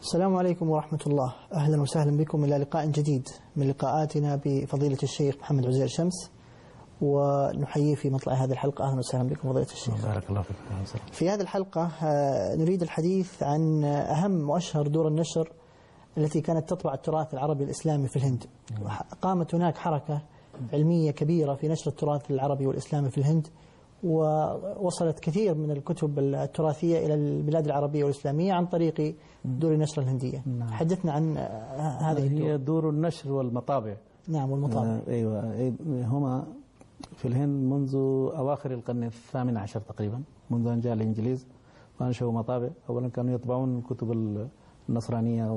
السلام عليكم ورحمة الله. أهلا وسهلا بكم إلى لقاء جديد من لقاءاتنا بفضيلة الشيخ محمد عزير شمس، ونحييه في مطلع هذه الحلقة. أهلا وسهلا بكم فضيلة الشيخ. بارك الله فيك. في هذه الحلقة نريد الحديث عن أهم وأشهر دور النشر التي كانت تطبع التراث العربي الإسلامي في الهند. قامت هناك حركة علمية كبيرة في نشر التراث العربي والإسلامي في الهند، ووصلت كثير من الكتب التراثية إلى البلاد العربية والإسلامية عن طريق دور النشر الهندية. حدثنا عن هذه الدور. هي دور النشر والمطابع. نعم، والمطابع. أيوة، هما في الهند منذ أواخر القرن الثامن عشر تقريبا، منذ أن جاء الإنجليز وأنشأوا مطابع. أولا كانوا يطبعون الكتب النصرانية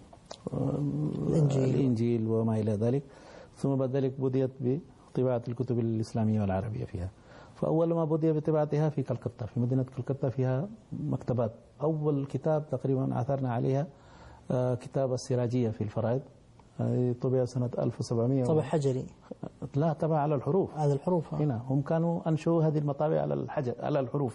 والإنجيل وما إلى ذلك، ثم بعد ذلك بديت بطباعة الكتب الإسلامية والعربية فيها. فأول ما بدأ بطباعتها في كلكتة، في مدينة كلكتة فيها مكتبات. أول كتاب تقريبا عثرنا عليها كتاب السراجية في الفرائض، طبع سنة 1700. طبع حجري؟ لا، طبع على الحروف. على الحروف. هنا هم كانوا أنشأوا هذه المطابع على الحجر، على الحروف،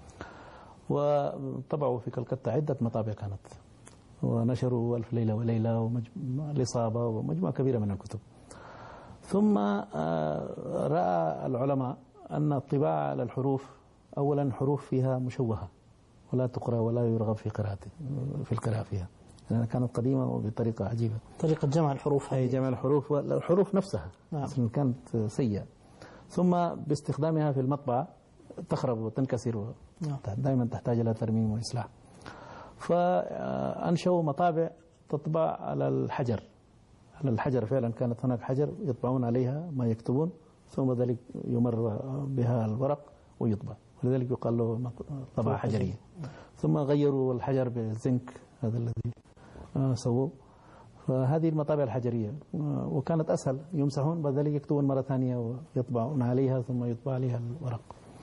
وطبعوا في كلكتة عدة مطابع كانت، ونشروا ألف ليلة وليلة والإصابة ومجموعة كبيرة من الكتب. ثم رأى العلماء أن الطباعة على الحروف أولا حروف فيها مشوهة ولا تقرأ ولا يرغب في القراءة فيها، لأنها كانت قديمة وبطريقة عجيبة. طريقة جمع الحروف، أي جمع الحروف، والحروف نفسها أصلا كانت سيئة. ثم باستخدامها في المطبعة تخرب وتنكسر، دائما تحتاج إلى ترميم وإصلاح. فأنشأوا مطابع تطبع على الحجر. على الحجر فعلا كانت هناك حجر يطبعون عليها ما يكتبون، ثم ذلك يمر بها الورق ويطبع، ولذلك يقال له طبعة حجرية. ثم غيروا الحجر بالزنك، هذا الذي سووه. فهذه المطابع الحجرية، وكانت أسهل، يمسحون بعد ذلك يكتبون مرة ثانية ويطبعون عليها ثم يطبع عليها الورق.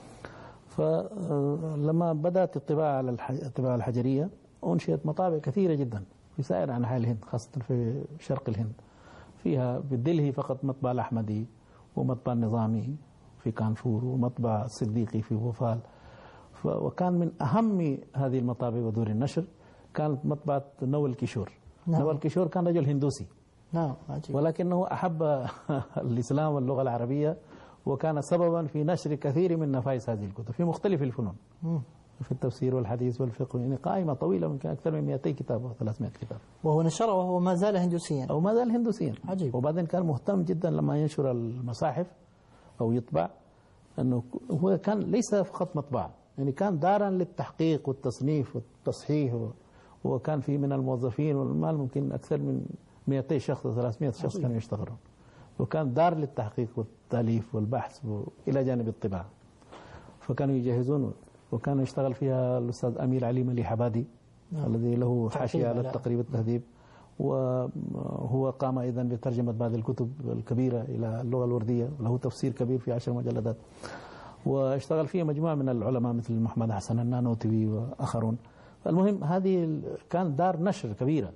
فلما بدأت الطباعة على الطباعة الحجرية أنشئت مطابع كثيرة جدا في سائر أنحاء الهند، خاصة في شرق الهند. فيها بالدلهي فقط مطبع الأحمدي، ومطبع النظامي في كانفور، ومطبع الصديقي في بوفال. وكان من أهم هذه المطابع ودور النشر كانت مطبعة نوال كيشور. نوال كيشور كان رجل هندوسي، عجيب. ولكنه أحب الإسلام واللغة العربية، وكان سببا في نشر كثير من نفائس هذه الكتب في مختلف الفنون، في التفسير والحديث والفقه. يعني قائمة طويلة من أكثر من 200 كتاب أو 300 كتاب. وهو نشره وهو ما زال هندوسيا. أو ما زال هندوسيا. عجيب. وبعدين كان مهتم جدا لما ينشر المصاحف أو يطبع، أنه هو كان ليس فقط مطبعة، يعني كان دارا للتحقيق والتصنيف والتصحيح، وكان في من الموظفين والمال ممكن أكثر من 200 شخص 300 شخص كانوا يشتغلون، وكان دار للتحقيق والتأليف والبحث إلى جانب الطباعة. فكانوا يجهزون، وكان يشتغل فيها الأستاذ أمير علي ملي حبادي الذي له حاشية على التقريب التهذيب، وهو قام أيضا بترجمة بعض الكتب الكبيرة إلى اللغة الوردية، وله تفسير كبير في 10 مجلدات. واشتغل فيه مجموعة من العلماء مثل محمد حسن النانوتوي وآخرون. المهم هذه كان دار نشر كبيرة.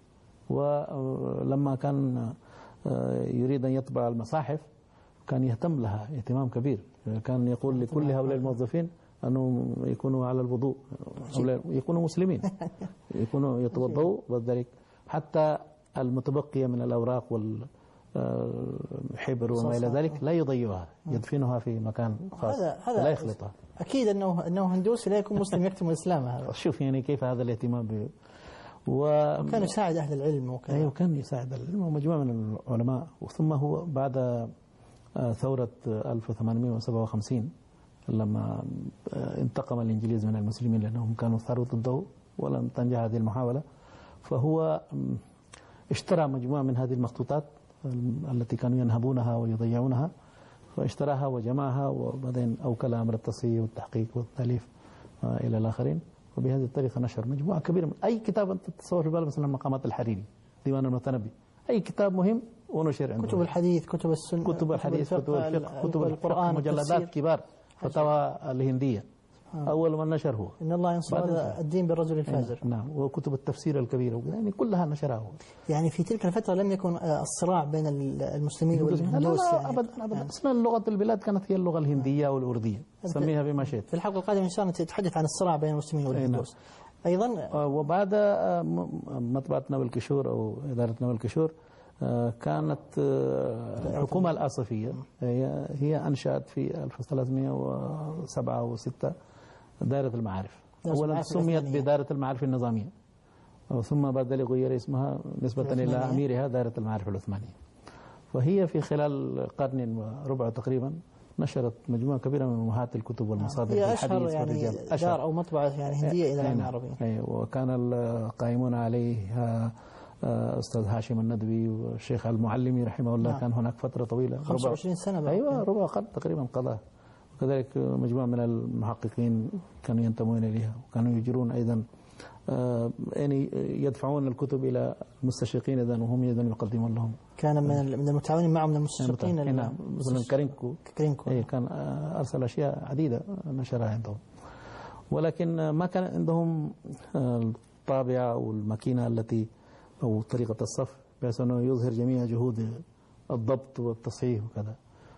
ولما كان يريد أن يطبع المصاحف كان يهتم لها اهتمام كبير، كان يقول لكل هؤلاء الموظفين أنهم يكونوا على الوضوء، يكونوا مسلمين، يكونوا يتوضؤوا، وذلك حتى المتبقية من الأوراق والحبر وما إلى ذلك لا يضيعها، يدفنها في مكان خاص لا يخلطها. أكيد أنه هندوسي لا يكون مسلم يكتم الإسلام. هذا شوف يعني كيف هذا الاهتمام وكان يساعد أهل العلم وكان يساعد العلم ومجموعة من العلماء. ثم هو بعد ثورة 1857 لما انتقم الإنجليز من المسلمين لأنهم كانوا ثاروا ضده ولم تنجح هذه المحاولة، فهو اشترى مجموعة من هذه المخطوطات التي كانوا ينهبونها ويضيعونها، فاشتراها وجمعها، وبعدين أوكل أمر التصحيح والتحقيق والتأليف إلى الآخرين. وبهذه الطريقة نشر مجموعة كبيرة من أي كتاب أنت تتصور في بالك، مثلا مقامات الحريري، ديوان المتنبي، أي كتاب مهم ونشر عنده. كتب الحديث، كتب السنة، كتب الحديث، كتب الفقه، كتب القرآن، مجلدات كبار، فتاوى الهندية. أول من نشر هو إن الله ينصر الدين بالرجل الفاجر. نعم. وكتب التفسير الكبيرة يعني كلها نشرها هو. يعني في تلك الفترة لم يكن الصراع بين المسلمين والهندوس. لا أبدا. أصلا لغة البلاد كانت هي اللغة الهندية والأردية، سميها بما شئت. في الحلقة القادمة إن شاء الله نتحدث عن الصراع بين المسلمين والهندوس. أيضا. وبعد مطبعة نوى الكشور أو إدارة نوى الكشور كانت الحكومة الآصفية هي أنشأت في 1307 أو 6 دائرة المعارف. أولا سميت بدائرة المعارف النظامية، ثم بعد ذلك غير اسمها نسبة إلى أميرها دائرة المعارف العثمانية. فهي في خلال قرن وربع تقريبا نشرت مجموعة كبيرة من أمهات الكتب والمصادر هي أشهر يعني دار أو مطبعة يعني هندية إلى العالم العربي. وكان القائمون عليها أستاذ هاشم الندوي والشيخ المعلمي رحمه الله. كان هناك فترة طويلة 25 سنة أيوة ربع قرن تقريبا قضاء. وكذلك مجموعة من المحققين كانوا ينتمون إليها، وكانوا يجرون أيضا يعني يدفعون الكتب إلى المستشرقين إذن، وهم إذن يقدمون لهم. كان من المتعاونين معهم من المستشرقين. نعم، مثلا كارينكو كان أرسل أشياء عديدة نشرها عندهم، ولكن ما كان عندهم الطابعة أو الماكينة التي أو طريقة الصف بحيث أنه يظهر جميع جهود الضبط والتصحيح وكذا.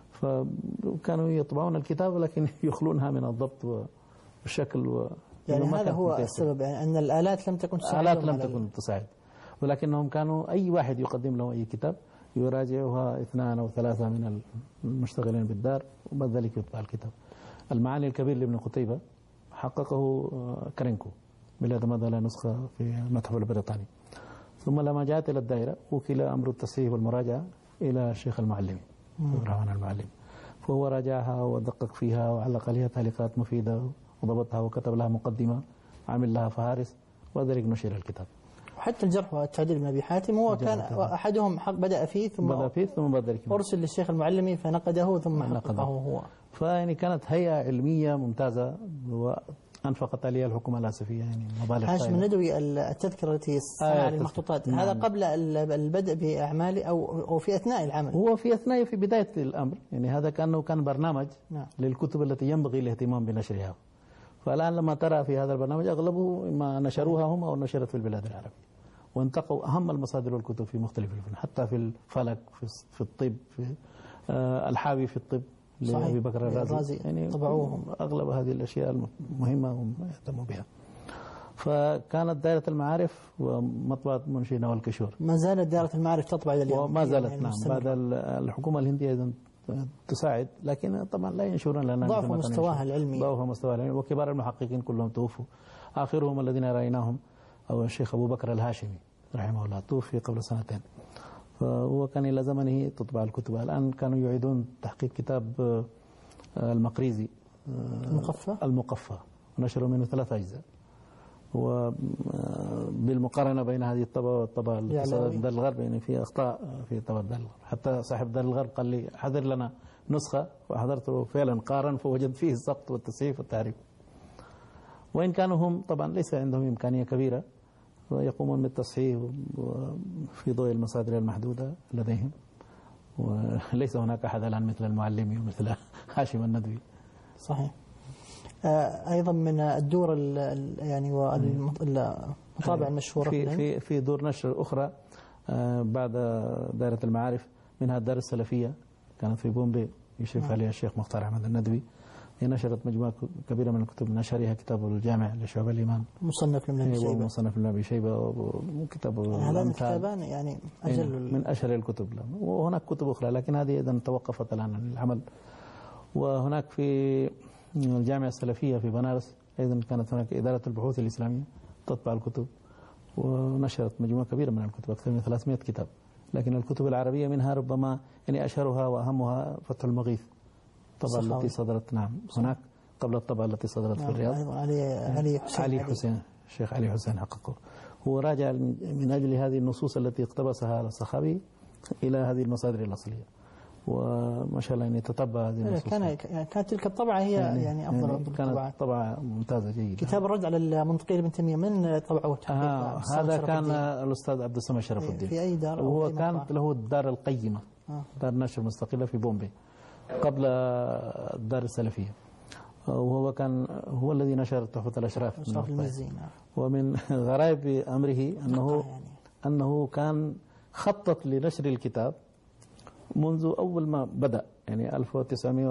فكانوا يطبعون الكتاب لكن يخلونها من الضبط والشكل يعني هذا هو السبب، يعني أن الآلات لم تكن تساعد. الآلات لم تكن تساعد، ولكنهم كانوا أي واحد يقدم له أي كتاب يراجعها 2 أو 3 من المشتغلين بالدار، وبعد ذلك يطبع الكتاب. المعاني الكبير لابن قتيبة حققه كارينكو بالاعتماد على نسخة في المتحف البريطاني. ثم لما جاءت إلى الدائرة وكل أمر التصحيح والمراجعة إلى الشيخ المعلمي الرحمن المعلم، فهو راجعها ودقق فيها وعلق عليها تعليقات مفيدة وضبطها وكتب لها مقدمة، عمل لها فهارس، وذلك نشر الكتاب. وحتى الجرح والتعديل بن أبي حاتم هو كان أحدهم بدأ فيه ثم بعد ذلك أرسل للشيخ المعلمي فنقده ثم حققه هو. فيعني كانت هيئة علمية ممتازة وأنفقت عليها الحكومة الآسفية يعني مبالغ. هاشم الندوي التذكرة التي صنع للمخطوطات هذا قبل البدء بأعمال أو في أثناء العمل؟ هو في بداية الأمر، يعني هذا كان برنامج للكتب التي ينبغي الاهتمام بنشرها. فالآن لما ترى في هذا البرنامج أغلبه ما نشروها هم أو نشرت في البلاد العربية، وانتقوا أهم المصادر والكتب في مختلف الفنون، حتى في الفلك، في الطب، في الحاوي في الطب لأبي بكر الرازي، يعني طبعوهم أغلب هذه الأشياء المهمة هم يهتموا بها. فكانت دائرة المعارف ومطبعة منشي نوى الكشور. ما زالت دائرة المعارف تطبع إلى اليوم؟ وما زالت يعني نعم. بعد الحكومة الهندية أيضا تساعد، لكن طبعا لا ينشرون لنا ضعف مستواها العلمي. وكبار المحققين كلهم توفوا، آخرهم الذين رأيناهم أو الشيخ أبو بكر الهاشمي رحمه الله، توفي قبل 2 سنين. فهو كان إلى زمنه تطبع الكتب. الآن كانوا يعيدون تحقيق كتاب المقريزي المقفى ونشروا منه 3 أجزاء. وبالمقارنة بين هذه الطبعة والطبعة التي صدرت في دار الغرب يعني في أخطاء في طبعة دار الغرب. حتى صاحب دار الغرب قال لي حضر لنا نسخة، وحضرته فعلا قارن فوجد فيه السقط والتصحيف والتعريف. وإن كانوا هم طبعا ليس عندهم إمكانية كبيرة ويقومون بالتصحيح في ضوء المصادر المحدودة لديهم، وليس هناك أحد الآن مثل المعلمي ومثل هاشم الندوي. صحيح. أيضا من الدور يعني والمطابع المشهورة في دور نشر أخرى بعد دائرة المعارف، منها الدار السلفية كانت في بومبي يشرف عليها الشيخ مختار أحمد الندوي. هي نشرت مجموعة كبيرة من الكتب، نشرها كتاب الجامع لشعب الإيمان، مصنف لابن أبي شيبة، ومصنف لابن أبي شيبة، وكتاب هذان الكتابان يعني أجل من أشهر الكتب. وهناك كتب أخرى لكن هذه إذن توقفت الآن عن العمل. وهناك في الجامعة السلفية في بنارس أيضا كانت هناك إدارة البحوث الإسلامية تطبع الكتب، ونشرت مجموعة كبيرة من الكتب أكثر من 300 كتاب. لكن الكتب العربية منها ربما يعني أشهرها وأهمها فتح المغيث، الطبعة التي صدرت هناك قبل الطبعة التي صدرت في الرياض. علي حسين الشيخ علي حسين حققه. هو راجع من أجل هذه النصوص التي اقتبسها الصحابي إلى هذه المصادر الأصلية، وما شاء الله يعني تتبع هذه النصوص. كانت تلك الطبعة هي يعني أفضل الطبعات. كانت طبعة ممتازة جيدة. كتاب الرد على المنطقية لابن تيمية من طبعه؟ هذا كان الأستاذ عبد الصمد شرف الدين. في أي دار؟ وهو كانت له الدار القيمة، دار نشر مستقلة في بومبي قبل الدار السلفية. وهو كان هو الذي نشر تحفة الأشراف ومن غرائب أمره أنه كان خطط لنشر الكتاب منذ أول ما بدأ، يعني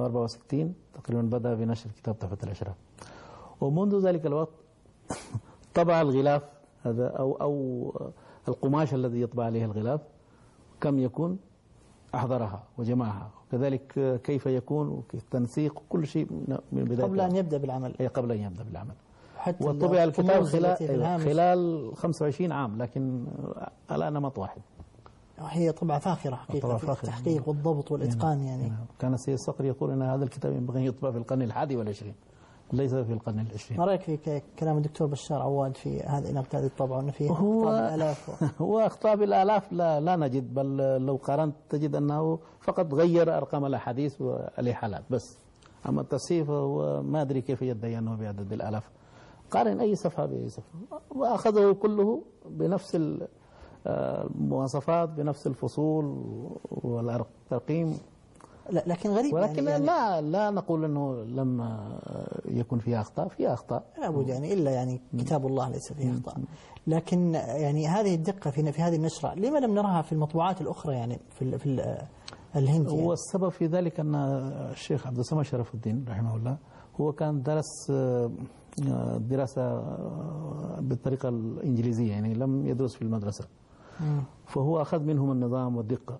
1964 تقريبا بدأ بنشر كتاب تحفة الأشراف. ومنذ ذلك الوقت طبع الغلاف هذا أو القماش الذي يطبع عليه الغلاف كم يكون أحضرها وجمعها، وكذلك كيف يكون وكيف تنسيق كل شيء من بداية قبل أن يبدأ بالعمل. قبل أن يبدأ بالعمل. حتى وطبع الكتاب خلال 25 عام، لكن على نمط واحد. هي طبعة فاخرة حقيقة في التحقيق والضبط والإتقان يعني. كان السيد الصقر يقول أن هذا الكتاب ينبغي أن يطبع في القرن ال21 ليس في القرن ال20. ما رأيك في كلام الدكتور بشار عواد في هذا إنه الطبع وأنه فيه أخطاء بالآلاف؟ هو أخطاء بالآلاف لا نجد، بل لو قارنت تجد أنه فقط غير أرقام الأحاديث والإحالات بس. أما التصحيف هو ما أدري كيف يدعي أنه بعدد الآلاف. قارن أي صفحة بأي صفحة، وأخذه كله بنفس المواصفات بنفس الفصول والترقيم. لا لكن غريب ولكن يعني لا نقول انه لم يكن فيها اخطاء، فيها اخطاء لابد يعني الا يعني كتاب الله ليس فيه اخطاء. لكن يعني هذه الدقه في هذه النشره لما لم نراها في المطبوعات الاخرى يعني في الهند يعني؟ والسبب في ذلك ان الشيخ عبد الصمد شرف الدين رحمه الله هو كان درس دراسه بالطريقه الانجليزيه، يعني لم يدرس في المدرسه. فهو اخذ منهم النظام والدقه.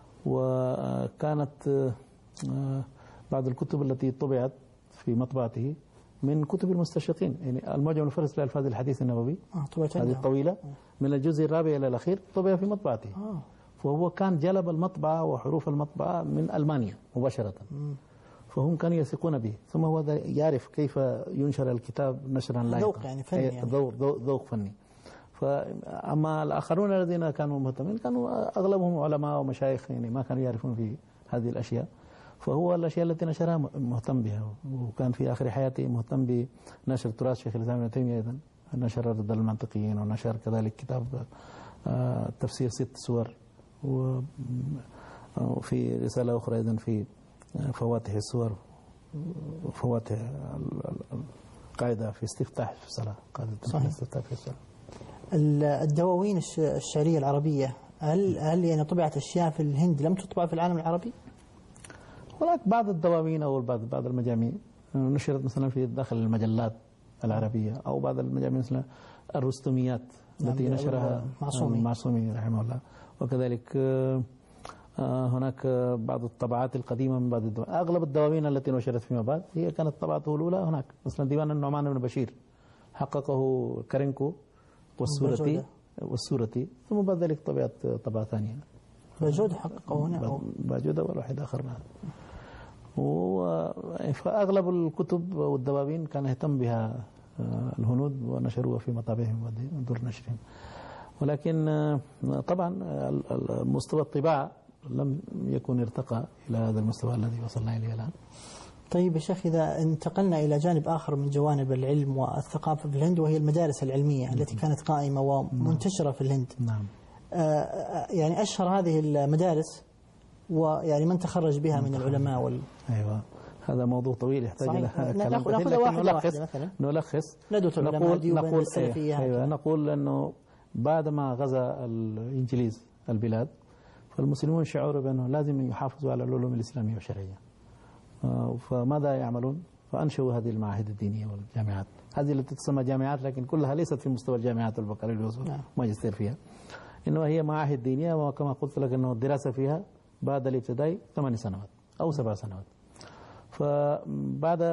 وكانت بعض الكتب التي طبعت في مطبعته من كتب المستشرقين، يعني المعجم المفرس لألفاظ الحديث النبوي هذه الطويلة من الجزء الرابع إلى الأخير طبع في مطبعته. فهو كان جلب المطبعة وحروف المطبعة من ألمانيا مباشرة. فهم كانوا يثقون به، ثم هو يعرف كيف ينشر الكتاب نشرا لائقا، ذوق يعني فني يعني. ذوق فني. فأما الآخرون الذين كانوا مهتمين كانوا أغلبهم علماء ومشايخ، يعني ما كانوا يعرفون في هذه الأشياء. فهو الأشياء التي نشرها مهتم بها، وكان في آخر حياته مهتم بنشر تراث شيخ الإسلام ابن تيمية أيضا، نشر رد المنطقيين، ونشر كذلك كتاب تفسير 6 سور، وفي رسالة أخرى أيضا في فواتح السور وفواتح القاعدة في استفتاح في الصلاة، قاعدة الاستفتاح في الصلاة. الدواوين الشعرية العربية هل يعني طبعت أشياء في الهند لم تطبع في العالم العربي؟ هناك بعض الدواوين أو بعض المجاميع نشرت مثلا في داخل المجلات العربية، أو بعض المجاميع مثل الرستميات التي نشرها معصومي رحمه الله. وكذلك هناك بعض الطبعات القديمة من بعض الدواوين. أغلب الدواوين التي نشرت فيما بعد هي كانت طبعته الأولى هناك، مثلا ديوان النعمان بن بشير حققه كارينكو والسورتي، ثم بعد ذلك طبعت طبعة ثانية باجودة حققه هنا، باجودة والواحد آخر معه. فأغلب الكتب والدواوين كان يهتم بها الهنود ونشروها في مطابعهم ودور نشرهم. ولكن طبعا مستوى الطباعة لم يكن ارتقى إلى هذا المستوى الذي وصلنا إليه الآن. طيب يا شيخ، إذا انتقلنا إلى جانب آخر من جوانب العلم والثقافة في الهند، وهي المدارس العلمية التي كانت قائمة ومنتشرة في الهند. نعم. يعني أشهر هذه المدارس ويعني من تخرج بها من العلماء أيوة، هذا موضوع طويل يحتاج إلى كلام كثير، لكن نلخص ندوة العلماء ديوبند السلفية. أيوة، نقول أنه بعدما غزا الإنجليز البلاد، فالمسلمون شعروا بأنه لازم يحافظوا على العلوم الإسلامية والشرعية. فماذا يعملون؟ فأنشأوا هذه المعاهد الدينية والجامعات، هذه التي تسمى جامعات لكن كلها ليست في مستوى الجامعات البكالوريوس ماجستير فيها، إنما هي معاهد دينية. وكما قلت لك أنه الدراسة فيها بعد الابتدائي 8 سنوات أو 7 سنوات. فبعد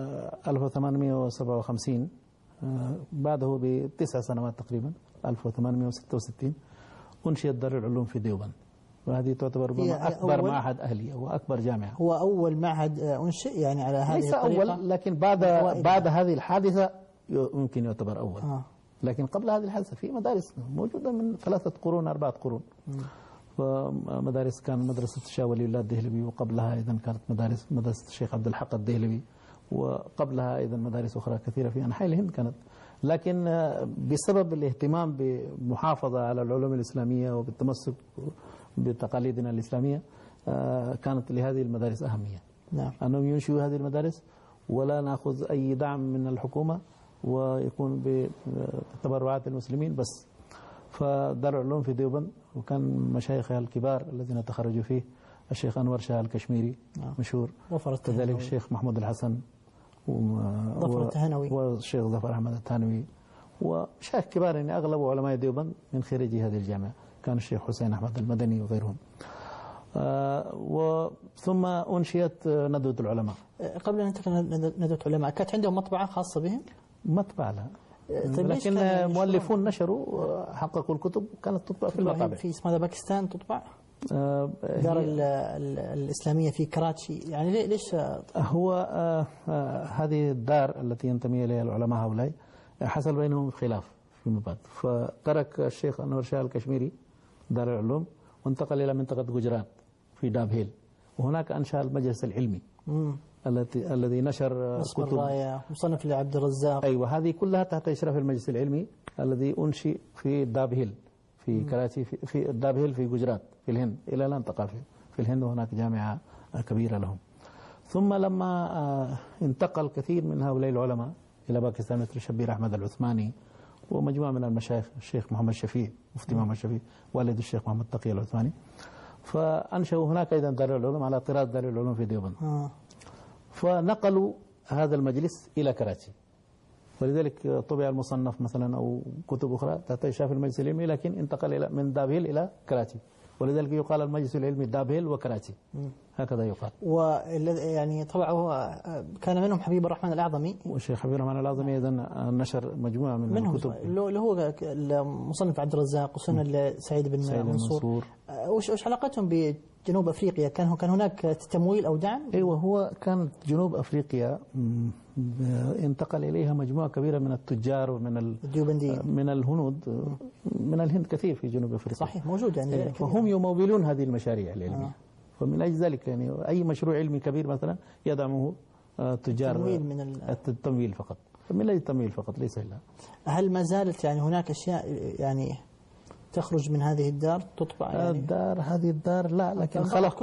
1857 بعده ب9 سنوات تقريبا 1866 أنشئت دار العلوم في ديوبند، وهذه تعتبر أكبر معهد أهلي وأكبر جامعة. هو أول معهد أنشئ يعني على هذه الطريقة؟ ليس أول، لكن بعد هذه الحادثة يمكن يعتبر أول. لكن قبل هذه الحادثة في مدارس موجودة من 3 قرون 4 قرون. ومدارس كان مدرسة الشاه ولي الله الدهلوي، وقبلها أيضا كانت مدرسة الشيخ عبد الحق الدهلوي، وقبلها أيضا مدارس أخرى كثيرة في أنحاء الهند كانت. لكن بسبب الاهتمام بمحافظة على العلوم الإسلامية وبالتمسك بتقاليدنا الإسلامية كانت لهذه المدارس أهمية. نعم. أنهم ينشئوا هذه المدارس ولا نأخذ أي دعم من الحكومة، ويكون بتبرعات المسلمين بس. فدار العلوم في ديوبند، وكان مشايخها الكبار الذين تخرجوا فيه الشيخ أنور شاه الكشميري مشهور، كذلك الشيخ محمود الحسن والشيخ ظفر أحمد الثانوي ومشايخ كبار يعني أغلب علماء ديوبند من خريجي هذه الجامعة، كان الشيخ حسين أحمد المدني وغيرهم. ثم أنشئت ندوة العلماء. قبل أن ننتقل ندوة العلماء كانت عندهم مطبعة خاصة بهم؟ مطبعة لا، لكن مؤلفون نشروا حققوا الكتب كانت تطبع في المطابع. في اسمها باكستان تطبع؟ دار الإسلامية في كراتشي، يعني ليش؟ هو هذه الدار التي ينتمي إليها العلماء هؤلاء حصل بينهم خلاف فيما بعد، فترك الشيخ أنور شاه الكشميري دار العلوم وانتقل إلى منطقة جوجرات في دابهيل، وهناك أنشأ المجلس العلمي الذي نشر كتب الراية مصنف لعبد الرزاق. أيوة، هذه كلها تحت إشراف المجلس العلمي الذي أنشئ في دابهيل في كراتشي، في دابهيل في جوجرات في الهند، إلى الآن انتقل في الهند، وهناك جامعة كبيرة لهم. ثم لما انتقل كثير من هؤلاء العلماء إلى باكستان مثل شبير أحمد العثماني ومجموعة من المشايخ، الشيخ محمد شفيع مفتي محمد شفيع والد الشيخ محمد تقي العثماني، فأنشأوا هناك أيضا دار العلوم على طراز دار العلوم في ديوبند. فنقلوا هذا المجلس إلى كراتشي، ولذلك طبع المصنف مثلا أو كتب أخرى تحت إشراف المجلس العلمي، لكن انتقل من دابهيل إلى كراتشي، ولذلك يقال المجلس العلمي دابهيل وكراتشي، هكذا يقال. يعني طبعا كان منهم حبيب الرحمن الأعظمي، والشيخ حبيب الرحمن الأعظمي أيضا نشر مجموعة من الكتب، اللي هو المصنف عبد الرزاق وسنن سعيد بن منصور. وش علاقتهم بجنوب أفريقيا؟ كان هناك تمويل أو دعم؟ أيوة، هو كانت جنوب أفريقيا انتقل إليها مجموعة كبيرة من التجار ومن الديوبنديين من الهنود، من الهند كثير في جنوب أفريقيا. صحيح، موجود يعني. فهم يمولون هذه المشاريع العلمية. فمن أجل ذلك يعني أي مشروع علمي كبير مثلا يدعمه تجار التمويل فقط، من أجل التمويل فقط ليس إلا. هل ما زالت يعني هناك أشياء يعني تخرج من هذه الدار تطبع؟ يعني هذه الدار لا، لكن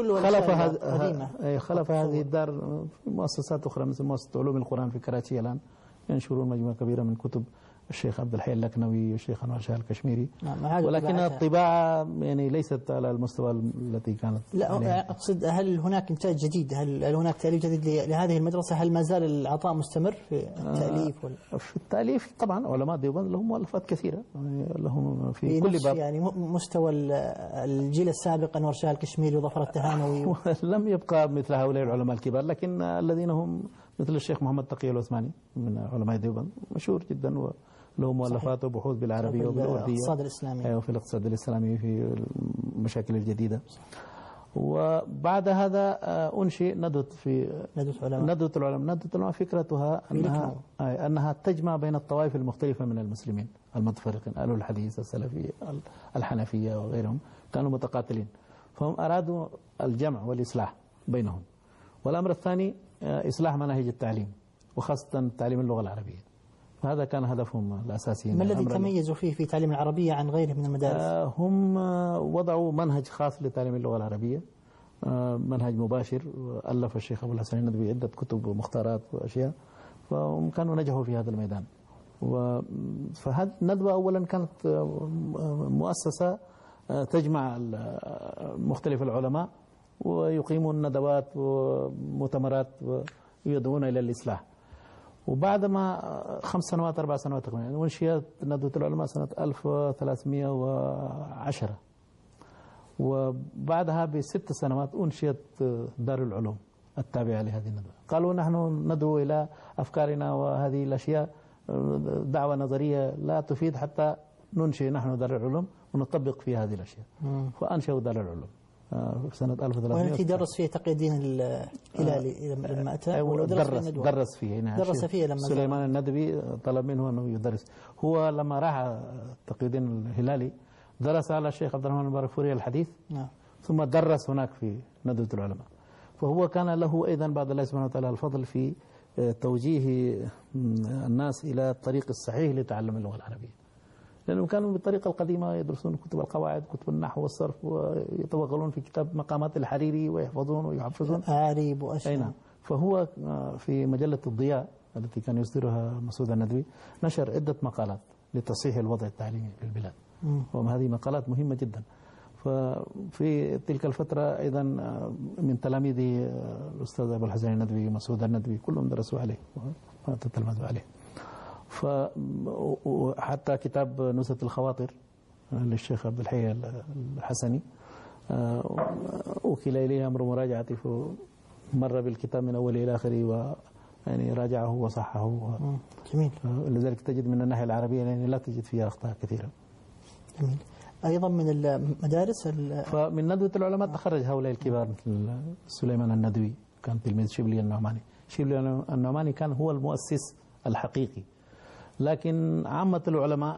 خلف هذه الدار مؤسسات أخرى مثل مؤسسة علوم القرآن في كراتشي الآن ينشرون مجموعة كبيرة من كتب الشيخ عبد الحي اللكنوي والشيخ أنور شاه الكشميري، ولكن الطباعة يعني ليست على المستوى التي كانت. لا أقصد، هل هناك إنتاج جديد؟ هل هناك تأليف جديد لهذه المدرسة؟ هل ما زال العطاء مستمر في التأليف؟ في التأليف طبعا علماء ديوبند لهم مؤلفات كثيرة، لهم في كل باب، يعني مستوى الجيل السابق أنور شاه الكشميري وظفر التهانوي لم يبقى مثل هؤلاء العلماء الكبار، لكن الذين هم مثل الشيخ محمد تقي العثماني من علماء ديوبند مشهور جدا له مؤلفات وبحوث بالعربية وبالأردية الاقتصاد الإسلامي وفي الاقتصاد الإسلامي في المشاكل الجديدة. وبعد هذا أنشئ ندوة العلماء. ندوة العلماء فكرتها أنها تجمع بين الطوائف المختلفة من المسلمين المتفرقين، أهل الحديث السلفية الحنفية وغيرهم كانوا متقاتلين، فهم أرادوا الجمع والإصلاح بينهم. والأمر الثاني إصلاح مناهج التعليم وخاصة تعليم اللغة العربية، هذا كان هدفهم الأساسي. ما الذي تميزوا فيه في تعليم العربية عن غيره من المدارس؟ هم وضعوا منهج خاص لتعليم اللغة العربية، منهج مباشر، ألف الشيخ أبو الحسن الندوي عدة كتب ومختارات وأشياء، فهم كانوا نجحوا في هذا الميدان. فهذه الندوة أولا كانت مؤسسة تجمع مختلف العلماء ويقيمون ندوات ومؤتمرات ويدعون إلى الإصلاح. وبعد ما 5 سنوات 4 سنوات تقريبا أنشئت ندوة العلماء سنة 1310، وبعدها ب6 سنوات أنشئت دار العلوم التابعة لهذه الندوة. قالوا نحن ندعو إلى أفكارنا وهذه الأشياء دعوة نظرية لا تفيد حتى ننشئ نحن دار العلوم ونطبق فيها هذه الأشياء، فأنشأوا دار العلوم في سنة 1300. والتي درس فيه تقي الدين الهلالي لما أتى، درس فيه لما سليمان الندوي طلب منه أنه يدرس. هو لما راح تقي الدين الهلالي درس على الشيخ عبد الرحمن البارفوري الحديث، ثم درس هناك في ندوة العلماء. فهو كان له أيضا بعد الله سبحانه وتعالى الفضل في توجيه الناس إلى الطريق الصحيح لتعلم اللغة العربية، لأنهم كانوا بالطريقة القديمة يدرسون كتب القواعد، كتب النحو والصرف، ويتوغلون في كتاب مقامات الحريري ويحفظون ويحفظون أعاريب وأشياء. نعم. فهو في مجلة الضياء التي كان يصدرها مسعود الندوي نشر عدة مقالات لتصحيح الوضع التعليمي في البلاد، وهذه مقالات مهمة جدا. ففي تلك الفترة أيضا من تلاميذه الأستاذ أبو الحسن الندوي ومسعود الندوي كلهم درسوا عليه وتتلمذوا عليه. وحتى كتاب نزهة الخواطر للشيخ عبد الحي الحسني وكل إليه أمر مراجعته، فمر بالكتاب من أوله إلى آخره يعني راجعه وصححه. جميل. لذلك تجد من الناحية العربية يعني لا تجد فيها أخطاء كثيرة. جميل. أيضا من المدارس فمن ندوة العلماء تخرج هؤلاء الكبار مثل سليمان الندوي كان تلميذ شبلي النعماني. شبلي النعماني كان هو المؤسس الحقيقي، لكن عامة العلماء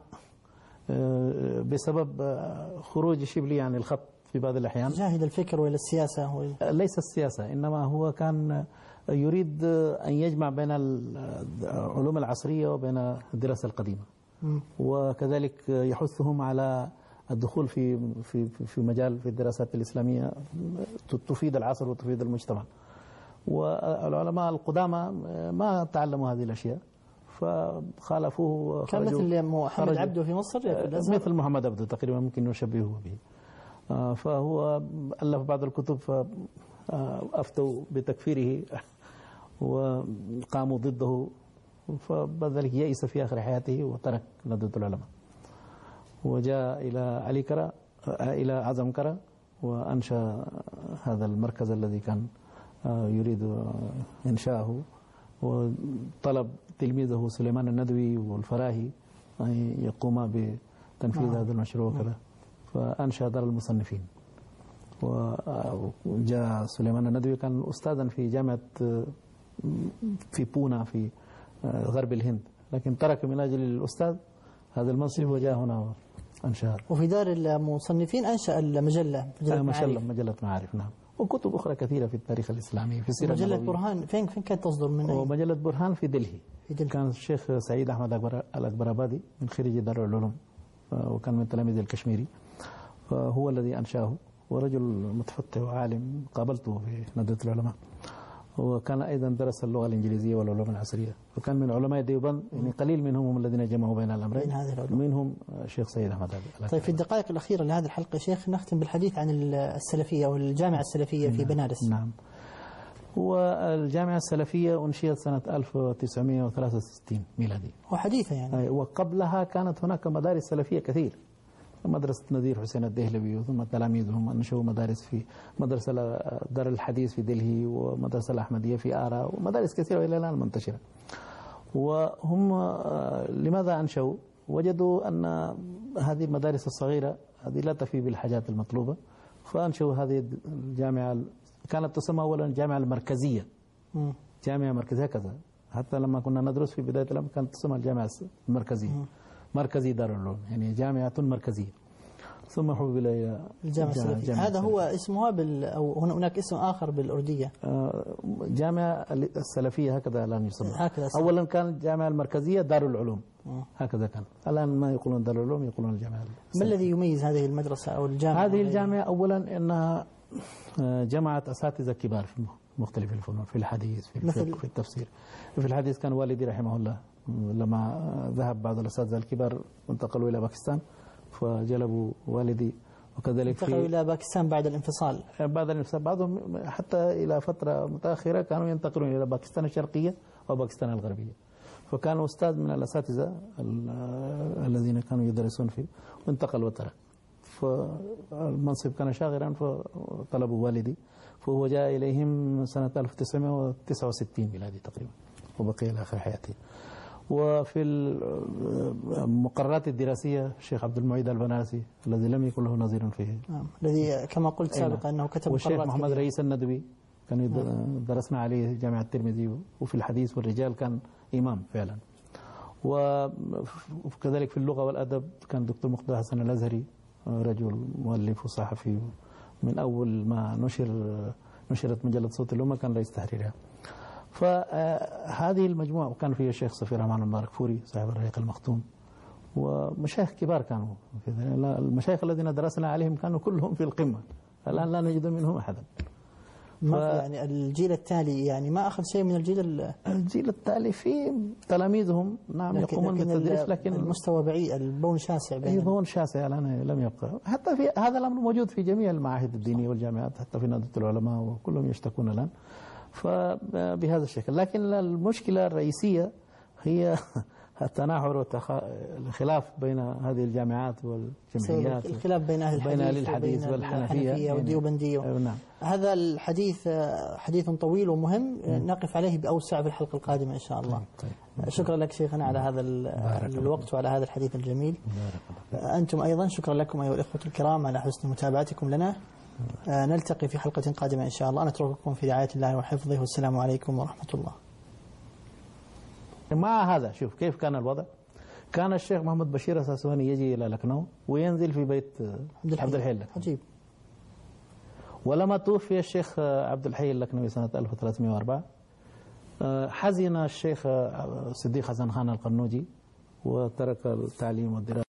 بسبب خروج شبلي عن الخط في بعض الأحيان جاهد الفكر وإلى السياسة ليس السياسة، إنما هو كان يريد أن يجمع بين العلوم العصرية وبين الدراسة القديمة، وكذلك يحثهم على الدخول في مجال في الدراسات الإسلامية تفيد العصر وتفيد المجتمع. والعلماء القدامى ما تعلموا هذه الأشياء فخالفوه. كان مثل محمد عبده في مصر، مثل محمد عبده تقريبا ممكن نشبهه به. فهو ألف بعض الكتب فأفتوا بتكفيره وقاموا ضده، فبعد ذلك يئس في آخر حياته وترك ندوة العلماء وجاء إلى عزم كرة وأنشأ هذا المركز الذي كان يريد إنشاءه، وطلب تلميذه سليمان الندوي والفراهي أن يقوما بتنفيذ هذا المشروع كذا، فأنشأ دار المصنفين. وجاء سليمان الندوي كان أستاذا في جامعة في بونا في غرب الهند، لكن ترك من أجل الأستاذ هذا المنصب وجاء هنا أنشأ. وفي دار المصنفين أنشأ المجلة مجلة معارف. نعم. وكتب أخرى كثيرة في التاريخ الإسلامي في السيرة مجلة برهان فين كانت تصدر من أي؟ ومجلة برهان في دلهي. كان الشيخ سعيد أحمد الأكبرابادي من خريج دار العلوم وكان من تلاميذ الكشميري، فهو الذي أنشأه، ورجل متفتح وعالم قابلته في ندوة العلماء، وكان أيضا درس اللغة الإنجليزية والعلوم العصرية، وكان من علماء ديوبند، يعني قليل منهم هم الذين جمعوا بين الأمرين، منهم الشيخ سيد أحمد. طيب في الدقائق الأخيرة لهذه الحلقة يا شيخ نختم بالحديث عن السلفية والجامعة السلفية في بنارس. نعم. والجامعة السلفية أنشئت سنة 1963 ميلادي، وحديثة يعني. وقبلها كانت هناك مدارس سلفية كثير، مدرسة نذير حسين الدهلوي ثم تلاميذهم أنشأوا مدارس في مدرسة دار الحديث في دلهي ومدرسة الأحمدية في آرا ومدارس كثيرة إلى الآن منتشرة. وهم لماذا أنشأوا؟ وجدوا أن هذه المدارس الصغيرة هذه لا تفي بالحاجات المطلوبة، فأنشأوا هذه الجامعة. كانت تسمى أولا الجامعة المركزية، جامعة مركزية كذا، حتى لما كنا ندرس في بداية الأمر كانت تسمى الجامعة المركزية، مركزي دار العلوم، يعني جامعة مركزية، ثم حول إلى الجامعة السلفية. هذا هو اسمها أو هناك اسم آخر بالأردية؟ جامعة السلفية هكذا الآن يسمى. أولا كان الجامعة المركزية دار العلوم، هكذا كان. الآن ما يقولون دار العلوم، يقولون الجامعة السلفية. ما الذي يميز هذه المدرسة أو الجامعة؟ هذه الجامعة أولا أنها جمعت أساتذة كبار في مختلف الفنون، في الحديث، في الفقه، في التفسير. في الحديث كان والدي رحمه الله لما ذهب بعض الأساتذة الكبار انتقلوا إلى باكستان فجلبوا والدي، وكذلك انتقلوا إلى باكستان بعد الانفصال. بعضهم حتى إلى فترة متأخرة كانوا ينتقلون إلى باكستان الشرقية وباكستان الغربية، فكان أستاذ من الأساتذة الذين كانوا يدرسون فيه وانتقل وترك، فالمنصب كان شاغرا فطلبوا والدي، فهو جاء إليهم سنة 1969 ميلادي تقريبا وبقي إلى آخر حياته. وفي المقررات الدراسية الشيخ عبد المعيد البنارسي الذي لم يكن له نظير فيه، الذي كما قلت سابقا أنه كتب والشيخ محمد رئيس الندوي كان درسنا عليه جامعة الترمذي، وفي الحديث والرجال كان إمام فعلا. وكذلك في اللغة والأدب كان دكتور مقتدى حسن الأزهري رجل مؤلف وصحفي، من أول ما نشرت مجلة صوت الأمة كان رئيس تحريرها. فهذه المجموعة وكان فيها الشيخ صفي الرحمن المبارك فوري صاحب الرحيق المختوم، ومشايخ كبار كانوا. المشايخ الذين درسنا عليهم كانوا كلهم في القمة، الآن لا نجد منهم أحدا. يعني الجيل التالي يعني ما أخذ شيء من الجيل التالي في تلاميذهم نعم يقومون بالتدريس، لكن المستوى بعيد، البون شاسع بينهم. البون شاسع الآن لم يبقى. حتى في هذا الأمر موجود في جميع المعاهد الدينية والجامعات، حتى في نادي العلماء وكلهم يشتكون الآن فبهذا الشكل. لكن المشكلة الرئيسية هي التناحر والخلاف بين هذه الجامعات والجمعيات، الخلاف بين أهل الحديث والحنفية والديوبندية. نعم. هذا الحديث حديث طويل ومهم، نقف عليه بأوسع في الحلقة القادمة إن شاء الله. شكرا لك شيخنا على هذا الوقت وعلى هذا الحديث الجميل. أنتم أيضا شكرا لكم أيها الإخوة الكرام على حسن متابعتكم لنا. نلتقي في حلقة قادمة إن شاء الله. نترككم في رعاية الله وحفظه، والسلام عليكم ورحمة الله. مع هذا شوف كيف كان الوضع. كان الشيخ محمد بشير الساسواني يجي إلى لكنو وينزل في بيت عبد الحي اللكنوي. عجيب. ولما توفي الشيخ عبد الحي اللكنوي سنة 1304 حزن الشيخ صديق حسن خان القنوجي وترك التعليم والدراسة.